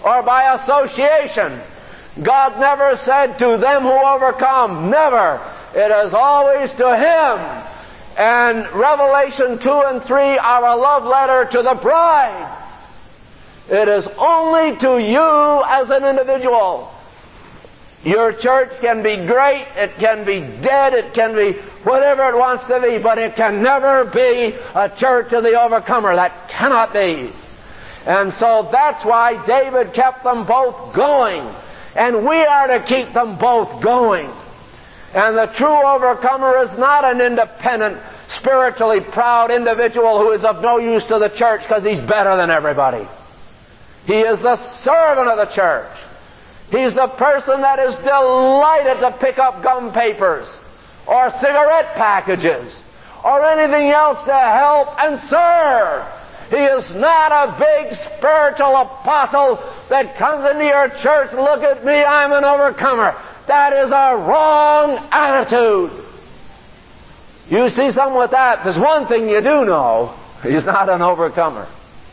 or by association. God never said to them who overcome. Never. It is always to Him. And Revelation 2 and 3 are a love letter to the bride. It is only to you as an individual. Your church can be great, it can be dead, it can be whatever it wants to be, but it can never be a church of the overcomer. That cannot be. And so that's why David kept them both going. And we are to keep them both going. And the true overcomer is not an independent, spiritually proud individual who is of no use to the church because he's better than everybody. He is the servant of the church. He's the person that is delighted to pick up gum papers or cigarette packages or anything else to help and serve. He is not a big spiritual apostle that comes into your church, look at me, I'm an overcomer. That is a wrong attitude. You see something with that, there's one thing you do know, he's not an overcomer.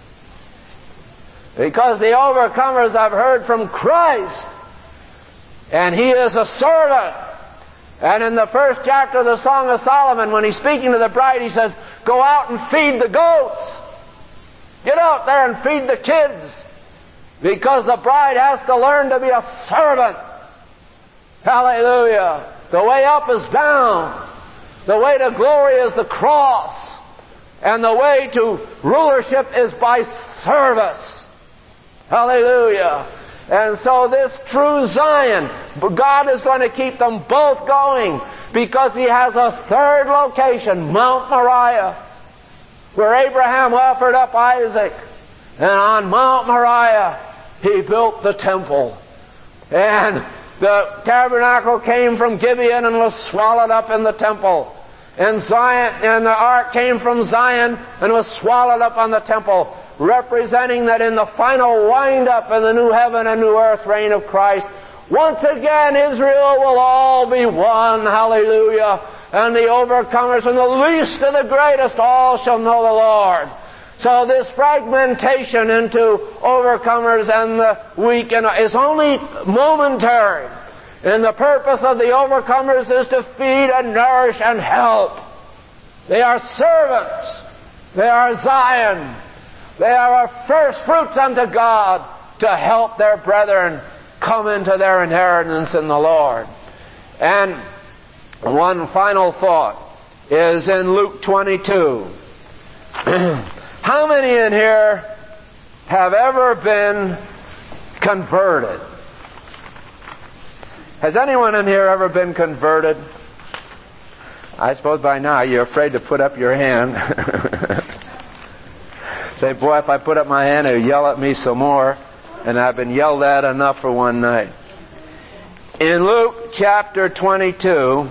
Because the overcomers have heard from Christ, and He is a servant. And in the first chapter of the Song of Solomon, when he's speaking to the bride, he says, go out and feed the goats. Get out there and feed the kids. Because the bride has to learn to be a servant. Hallelujah. The way up is down. The way to glory is the cross. And the way to rulership is by service. Hallelujah. And so this true Zion, God is going to keep them both going because He has a third location, Mount Moriah, where Abraham offered up Isaac. And on Mount Moriah, he built the temple. And the tabernacle came from Gibeon and was swallowed up in the temple. And Zion, and the ark came from Zion and was swallowed up on the temple, representing that in the final wind-up in the new heaven and new earth reign of Christ, once again Israel will all be one. Hallelujah. And the overcomers, from the least to the greatest, all shall know the Lord. So this fragmentation into overcomers and the weak is only momentary. And the purpose of the overcomers is to feed and nourish and help. They are servants. They are Zion. They are our first fruits unto God to help their brethren come into their inheritance in the Lord. And one final thought is in Luke 22. How many in here have ever been converted? Has anyone in here ever been converted? I suppose by now you're afraid to put up your hand. Say, boy, if I put up my hand, they'll yell at me some more. And I've been yelled at enough for one night. In Luke chapter 22,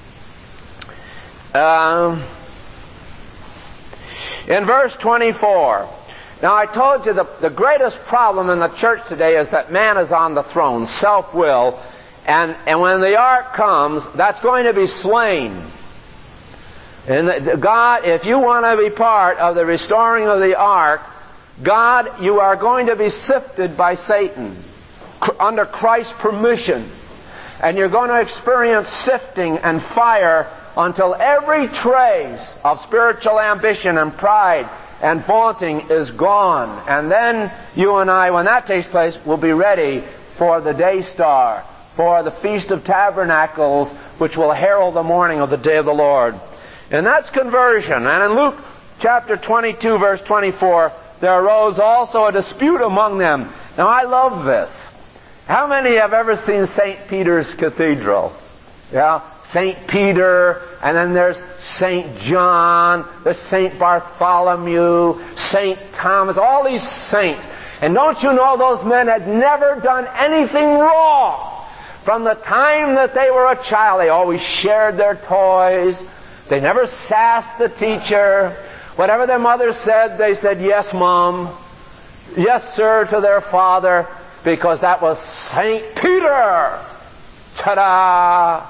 in verse 24. Now I told you the greatest problem in the church today is that man is on the throne, self-will, and when the ark comes, that's going to be slain. And God, if you want to be part of the restoring of the ark, God, you are going to be sifted by Satan under Christ's permission. And you're going to experience sifting and fire until every trace of spiritual ambition and pride and vaunting is gone. And then you and I, when that takes place, will be ready for the day star, for the Feast of Tabernacles, which will herald the morning of the day of the Lord. And that's conversion. And in Luke chapter 22, verse 24, there arose also a dispute among them. Now I love this. How many have ever seen St. Peter's Cathedral? Yeah, St. Peter, and then there's St. John, there's St. Bartholomew, St. Thomas, all these saints. And don't you know those men had never done anything wrong? From the time that they were a child, they always shared their toys. They never sassed the teacher. Whatever their mother said, they said, yes, Mom, yes, sir, to their father, because that was St. Peter. Ta-da!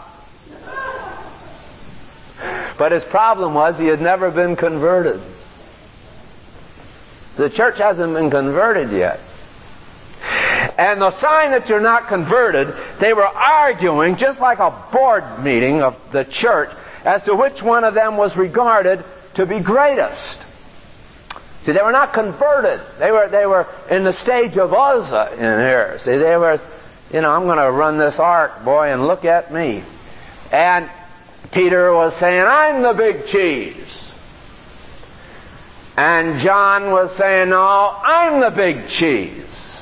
But his problem was he had never been converted. The church hasn't been converted yet. And the sign that you're not converted, they were arguing, just like a board meeting of the church, as to which one of them was regarded to be greatest. See, they were not converted. They were in the stage of Uzzah in here. See, they were, I'm going to run this ark, boy, and look at me. And Peter was saying, I'm the big cheese. And John was saying, no, I'm the big cheese.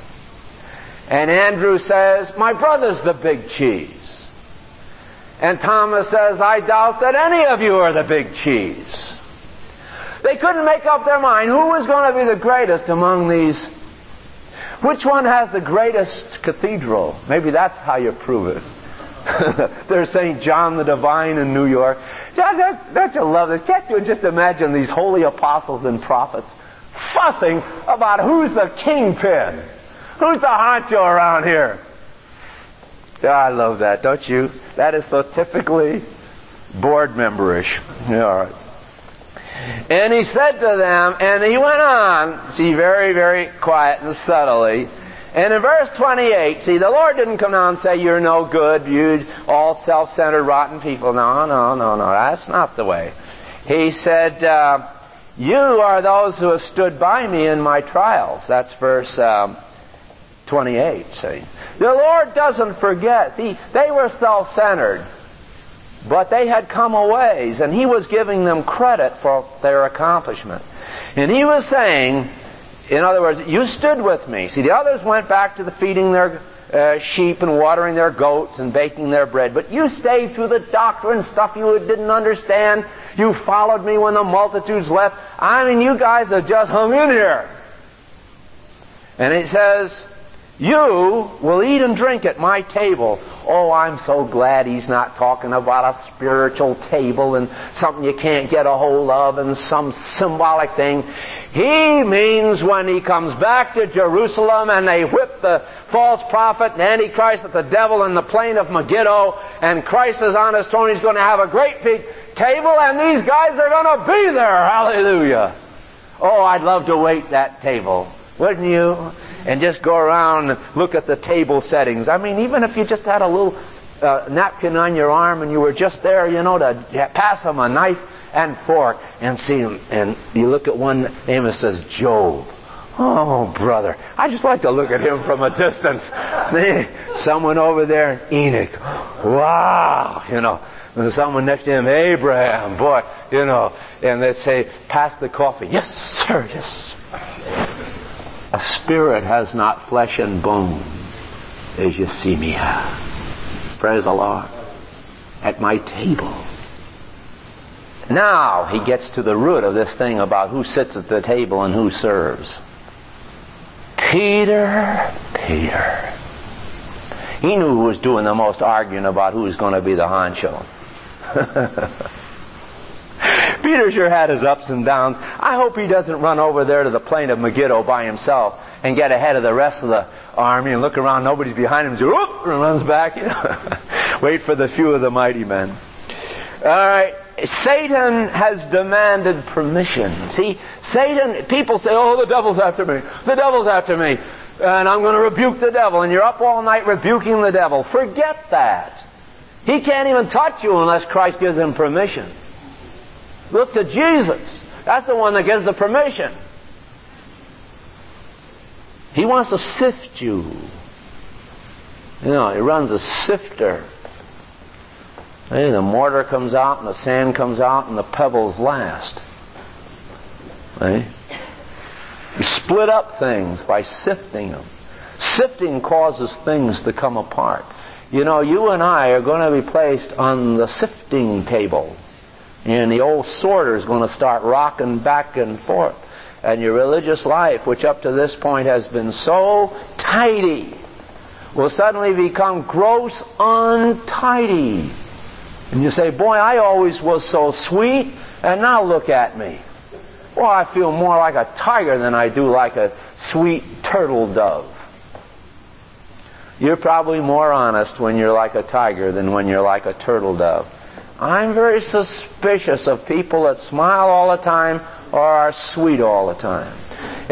And Andrew says, my brother's the big cheese. And Thomas says, I doubt that any of you are the big cheese. They couldn't make up their mind who was going to be the greatest among these. Which one has the greatest cathedral? Maybe that's how you prove it. There's St. John the Divine in New York. Don't you love this? Can't you just imagine these holy apostles and prophets fussing about who's the kingpin? Who's the honcho around here? Yeah, I love that, don't you? That is so typically board memberish. Yeah, all right. And he said to them, and he went on, see, very, very quiet and subtly. And in verse 28, see, the Lord didn't come down and say, you're no good, you all self-centered, rotten people. No, that's not the way. He said, you are those who have stood by me in my trials. That's verse 28, see. The Lord doesn't forget. See, they were self-centered, but they had come a ways, and He was giving them credit for their accomplishment. And He was saying, in other words, you stood with me. See, the others went back to the feeding their sheep and watering their goats and baking their bread. But you stayed through the doctrine, stuff you didn't understand. You followed me when the multitudes left. I mean, you guys have just hung in here. And it says, you will eat and drink at my table. Oh, I'm so glad he's not talking about a spiritual table and something you can't get a hold of and some symbolic thing. He means when he comes back to Jerusalem and they whip the false prophet and Antichrist with the devil in the plain of Megiddo, and Christ is on his throne, he's going to have a great big table, and these guys are going to be there. Hallelujah. Oh, I'd love to wait that table. Wouldn't you? And just go around and look at the table settings. I mean, even if you just had a little napkin on your arm and you were just there, to pass them a knife and fork and see them. And you look at one name that says Job. Oh, brother, I just like to look at him from a distance. Someone over there, Enoch. Wow, There's someone next to him, Abraham, boy, and they say, pass the coffee. Yes, sir, yes. A spirit has not flesh and bone as you see me have. Praise the Lord. At my table. Now he gets to the root of this thing about who sits at the table and who serves. Peter. He knew who was doing the most arguing about who was going to be the honcho. Peter sure had his ups and downs. I hope he doesn't run over there to the plain of Megiddo by himself and get ahead of the rest of the army and look around, nobody's behind him, and runs back. Wait for the few of the mighty men. All right. Satan has demanded permission. See, Satan, people say, oh, the devil's after me. The devil's after me. And I'm going to rebuke the devil. And you're up all night rebuking the devil. Forget that. He can't even touch you unless Christ gives him permission. Look to Jesus. That's the one that gives the permission. He wants to sift you. He runs a sifter. The mortar comes out and the sand comes out and the pebbles last. You split up things by sifting them. Sifting causes things to come apart. You and I are going to be placed on the sifting table. And the old sorter is going to start rocking back and forth. And your religious life, which up to this point has been so tidy, will suddenly become gross untidy. And you say, boy, I always was so sweet, and now look at me. Boy, I feel more like a tiger than I do like a sweet turtle dove. You're probably more honest when you're like a tiger than when you're like a turtle dove. I'm very suspicious of people that smile all the time or are sweet all the time.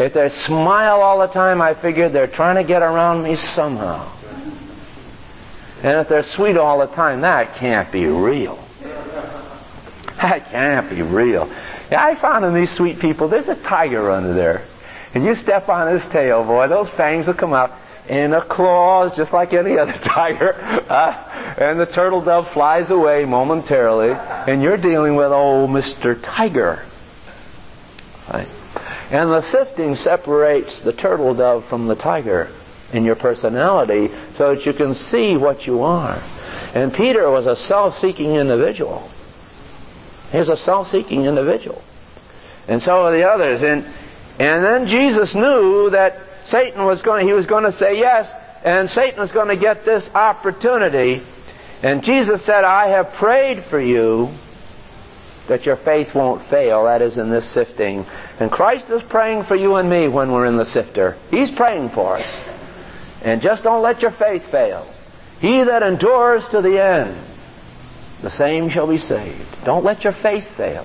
If they smile all the time, I figured they're trying to get around me somehow. And if they're sweet all the time, that can't be real. That can't be real. Yeah, I found in these sweet people, there's a tiger under there. And you step on his tail, boy, those fangs will come out. And the claws, just like any other tiger. And the turtle dove flies away momentarily. And you're dealing with old Mr. Tiger. Right? And the sifting separates the turtle dove from the tiger in your personality so that you can see what you are. And Peter was a self-seeking individual. He was a self-seeking individual. And so are the others. And then Jesus knew that he was going to say yes, and Satan was going to get this opportunity. And Jesus said, I have prayed for you that your faith won't fail. That is in this sifting. And Christ is praying for you and me when we're in the sifter. He's praying for us. And just don't let your faith fail. He that endures to the end, the same shall be saved. Don't let your faith fail.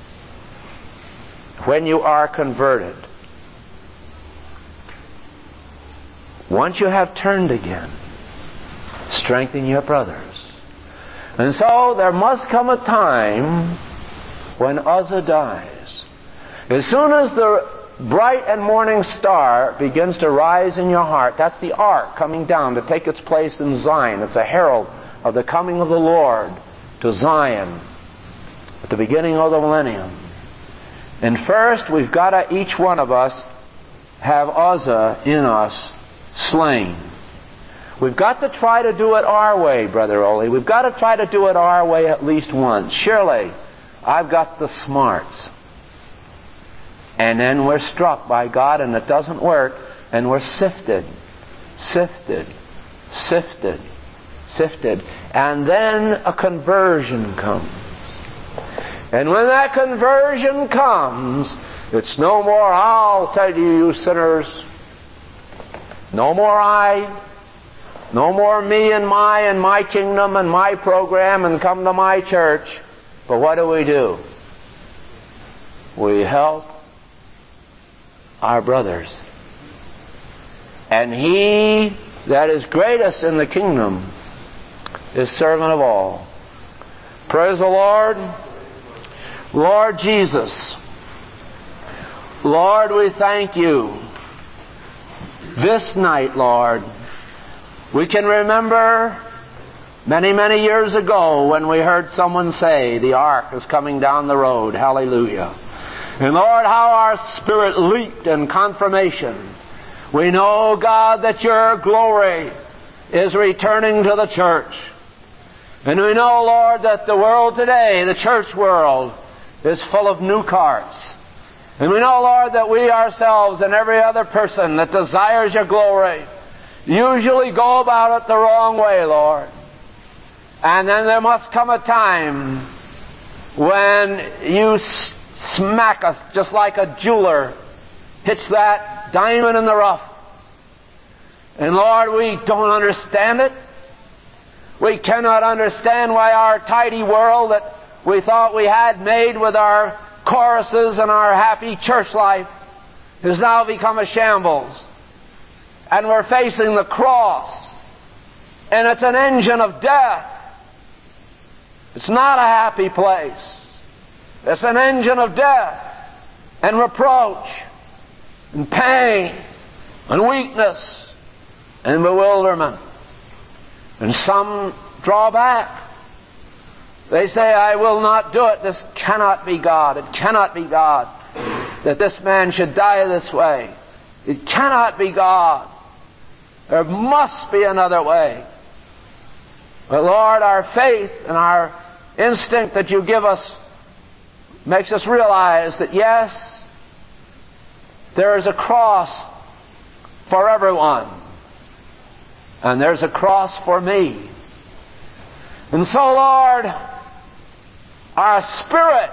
When you are converted, once you have turned again, strengthen your brothers. And so there must come a time when Uzzah dies. As soon as the bright and morning star begins to rise in your heart, that's the ark coming down to take its place in Zion. It's a herald of the coming of the Lord to Zion at the beginning of the millennium. And first, we've got to, each one of us, have Uzzah in us slain. We've got to try to do it our way, Brother Ole. We've got to try to do it our way at least once. Surely, I've got the smarts. And then we're struck by God and it doesn't work, and we're sifted. And then a conversion comes. And when that conversion comes, it's no more, I'll tell you sinners. No more I. No more me and my kingdom and my program and come to my church. But what do? We help our brothers. And he that is greatest in the kingdom is servant of all. Praise the Lord. Lord Jesus, Lord, we thank you. This night, Lord, we can remember many, many years ago when we heard someone say, the ark is coming down the road. Hallelujah. And Lord, how our spirit leaped in confirmation. We know, God, that your glory is returning to the church. And we know, Lord, that the world today, the church world, is full of new carts. And we know, Lord, that we ourselves and every other person that desires your glory usually go about it the wrong way, Lord. And then there must come a time when you smack us just like a jeweler hits that diamond in the rough. And Lord, we don't understand it. We cannot understand why our tidy world that we thought we had made with our choruses and our happy church life has now become a shambles. And we're facing the cross. And it's an engine of death. It's not a happy place. It's an engine of death and reproach and pain and weakness and bewilderment. And some draw back. They say, I will not do it. This cannot be God. It cannot be God that this man should die this way. It cannot be God. There must be another way. But Lord, our faith and our instinct that you give us makes us realize that yes, there is a cross for everyone. And there's a cross for me. And so, Lord, our spirit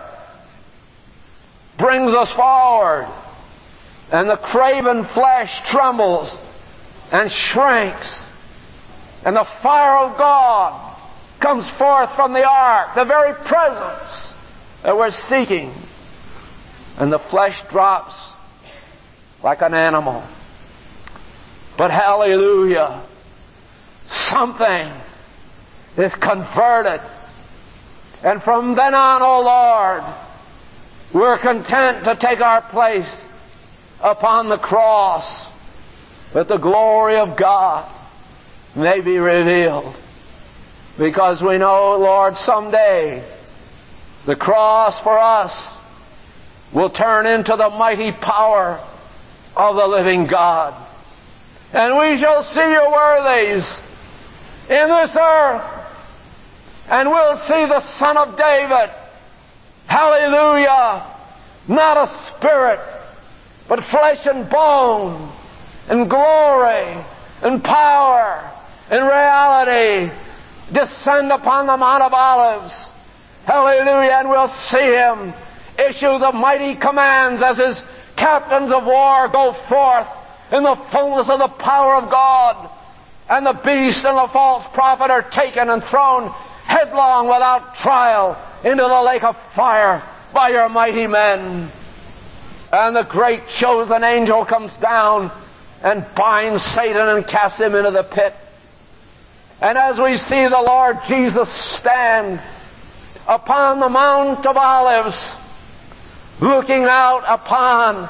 brings us forward. And the craven flesh trembles and shrinks. And the fire of God comes forth from the ark, the very presence that we're seeking. And the flesh drops like an animal. But hallelujah, something is converted. And from then on, O Lord, we're content to take our place upon the cross, that the glory of God may be revealed. Because we know, Lord, someday the cross for us will turn into the mighty power of the living God. And we shall see your worthies in this earth. And we'll see the Son of David. Hallelujah. Not a spirit, but flesh and bone, and glory, and power, and reality descend upon the Mount of Olives. Hallelujah. And we'll see Him issue the mighty commands as His captains of war go forth in the fullness of the power of God. And the beast and the false prophet are taken and thrown headlong without trial into the lake of fire by your mighty men. And the great chosen angel comes down and binds Satan and casts him into the pit. And as we see the Lord Jesus stand upon the Mount of Olives, looking out upon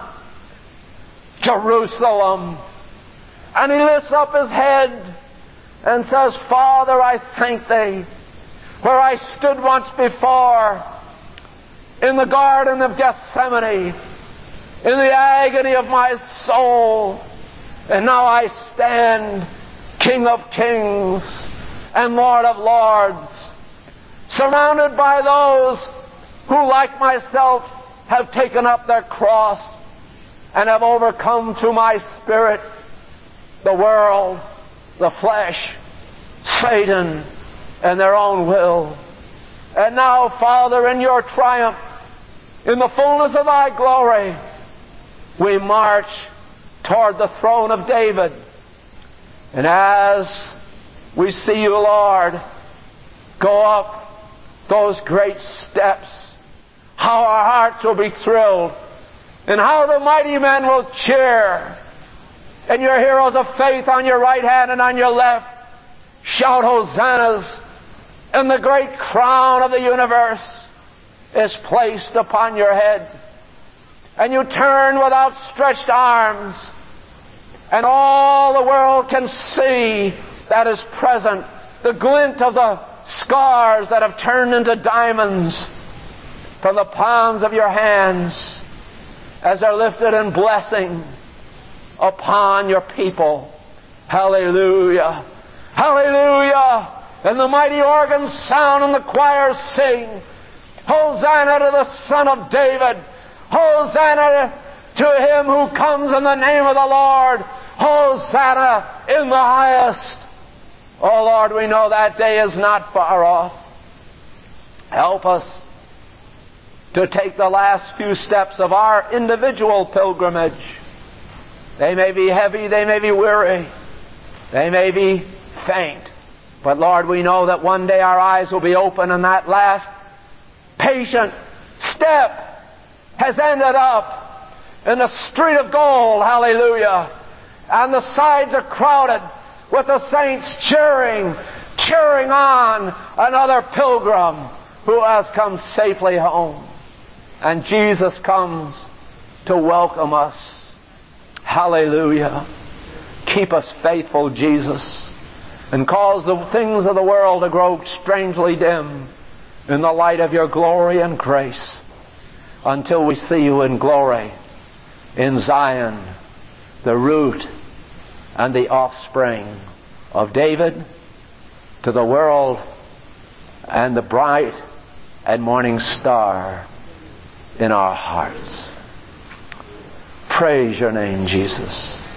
Jerusalem, and He lifts up His head and says, Father, I thank Thee, where I stood once before in the Garden of Gethsemane, in the agony of my soul, and now I stand King of Kings and Lord of Lords, surrounded by those who, like myself, have taken up their cross and have overcome through my Spirit the world, the flesh, Satan, and their own will. And now, Father, in your triumph, in the fullness of thy glory, we march toward the throne of David. And as we see you, Lord, go up those great steps, how our hearts will be thrilled, and how the mighty men will cheer, and your heroes of faith on your right hand and on your left shout hosannas, and the great crown of the universe is placed upon your head. And you turn with outstretched arms, and all the world can see that is present, the glint of the scars that have turned into diamonds from the palms of your hands as they're lifted in blessing upon your people. Hallelujah. Hallelujah. And the mighty organs sound and the choirs sing, Hosanna to the Son of David. Hosanna to Him who comes in the name of the Lord. Hosanna in the highest. Oh Lord, we know that day is not far off. Help us to take the last few steps of our individual pilgrimage. They may be heavy, they may be weary, they may be faint. But Lord, we know that one day our eyes will be open, and that last patient step has ended up in the street of gold. Hallelujah. And the sides are crowded with the saints cheering on another pilgrim who has come safely home. And Jesus comes to welcome us. Hallelujah. Keep us faithful, Jesus, and cause the things of the world to grow strangely dim in the light of your glory and grace until we see you in glory in Zion, the root and the offspring of David, to the world and the bright and morning star in our hearts. Praise your name, Jesus.